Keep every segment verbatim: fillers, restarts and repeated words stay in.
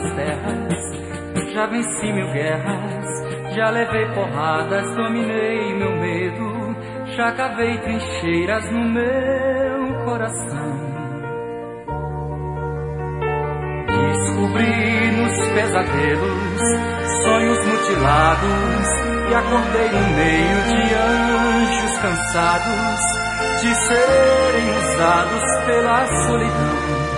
das terras. Já venci mil guerras, já levei porradas, dominei meu medo, já cavei trincheiras no meu coração. Descobri nos pesadelos sonhos mutilados e acordei no meio de anjos cansados de serem usados pela solidão.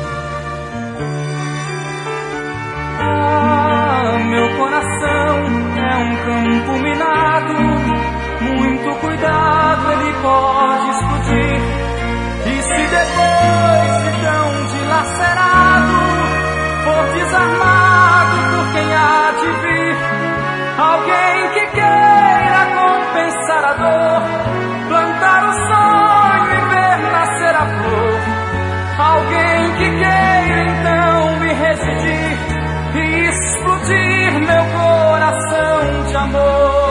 Ah, meu coração é um campo minado, muito cuidado, ele pode explodir. E se depois de tão dilacerado for desarmado por quem há de vir, alguém que queira compensar a dor, plantar o sonho e ver nascer a flor, alguém que queira então me residir e explodir meu coração de amor.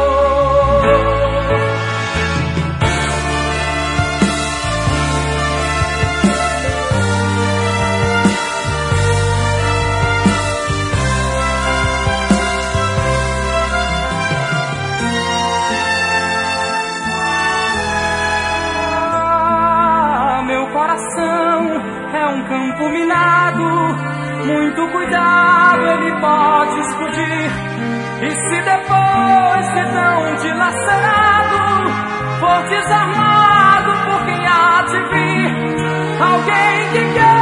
É um campo minado, muito cuidado, ele pode explodir. E se depois de tão dilacerado for desarmado por quem há de vir, alguém que quer